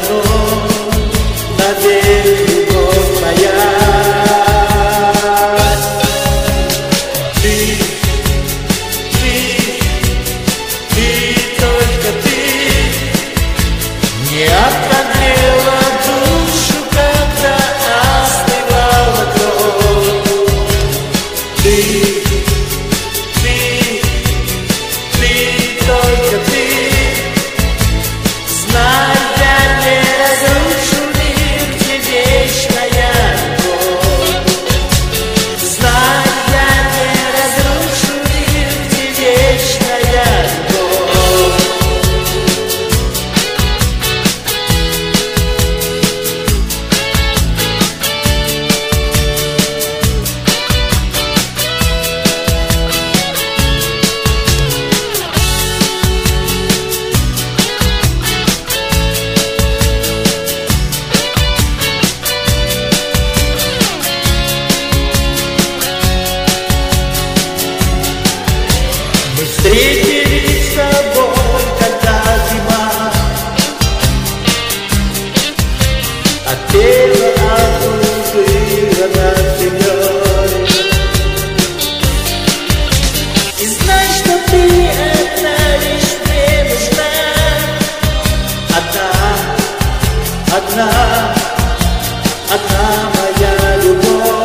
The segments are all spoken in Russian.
одно, навек любовь моя. Ты, только ты не отогрела душу, когда остывала кровь. Ты, только ты, знай, я не разрушу мир, где вечная любовь. Знай, я не разрушу мир, где вечная любовь. Встретились с тобой, когда зима отпела от лузы над землей. И знай, что ты одна лишь мне нужна, одна моя любовь.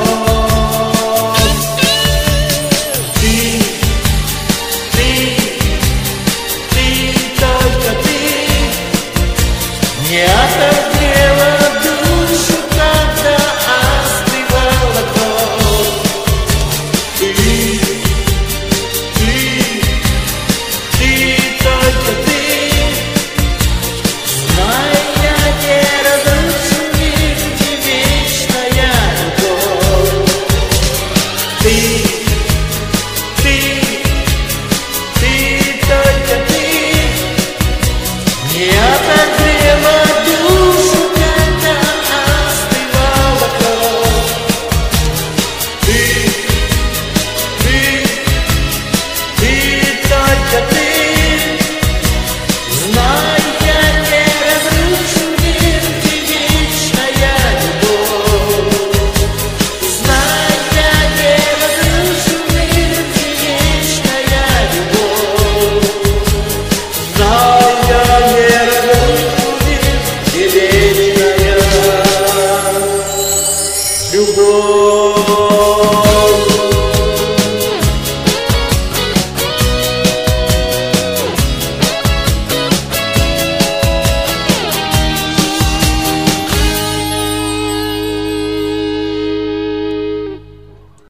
Не отогрела душу, когда остывала кровь. Ты, только ты, знай, я не разрушу мир, где вечная любовь. Ты, только ты, не отогрела душу, когда остывала кровь. Ты, только ты, знай, я не разрушу мир, где вечная любовь. Знай, я не разрушу мир, где вечная любовь. Знай, я не разрушу мир, где вечная любовь.